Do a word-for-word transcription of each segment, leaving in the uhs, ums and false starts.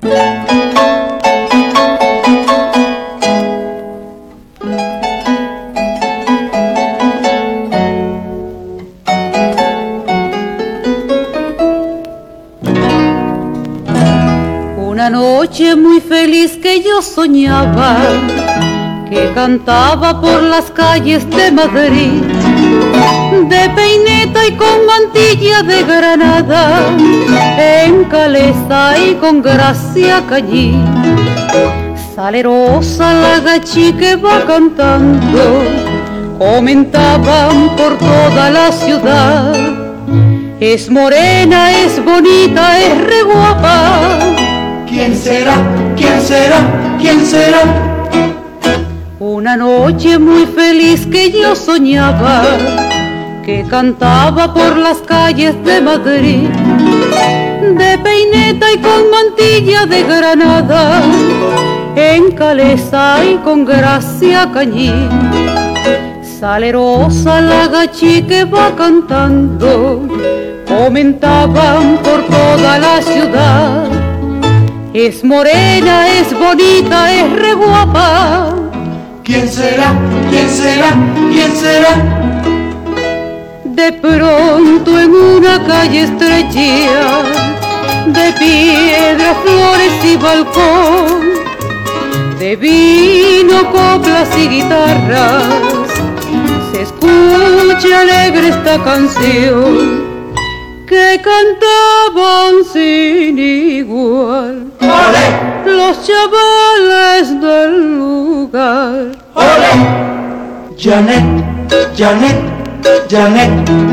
Una noche muy feliz que yo soñaba, que cantaba por las calles de Madrid, de peineta y con mantilla de granada, en calesa y con gracia cañí. Salerosa la gachi que va cantando, comentaban por toda la ciudad. Es morena, es bonita, es re guapa. ¿Quién será? ¿Quién será? ¿Quién será? Una noche muy feliz que yo soñaba, que cantaba por las calles de Madrid, de peineta y con mantilla de granada, en calesa y con gracia cañí. Salerosa la gachi que va cantando, comentaban por toda la ciudad. Es morena, es bonita, es re guapa. ¿Quién será? ¿Quién será? ¿Quién será? De pronto en una calle estrecha, de piedra, flores y balcón, de vino, coplas y guitarras, se escucha alegre esta canción que cantaban sin igual. ¡Olé! Los chavales del lugar. ¡Olé! Janet, Janet, Janet.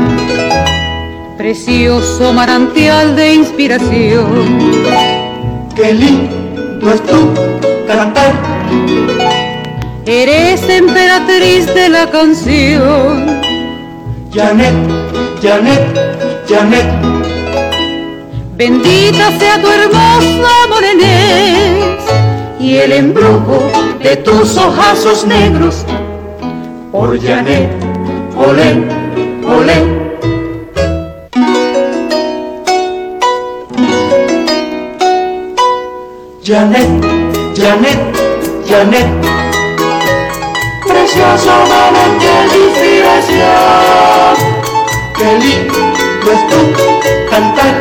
Precioso manantial de inspiración. Qué lindo es tu cantar. Eres emperatriz de la canción. Janet, Janet, Janet. Bendita sea tu hermosa morenez y el embrujo de tus ojazos negros. Por Janet, olé, olé. Janet, Janet, Janet. Precioso manantial de inspiración. Qué lindo es tu cantar.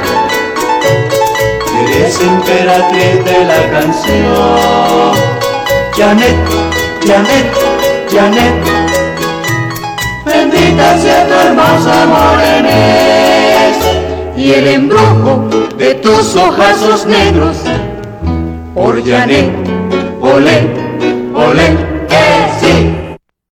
Eres emperatriz de la canción. Janet, Janet, Janet. Bendita sea tu hermosa morenez y el embrujo de tus ojazos negros. Por Janet, olé, olé.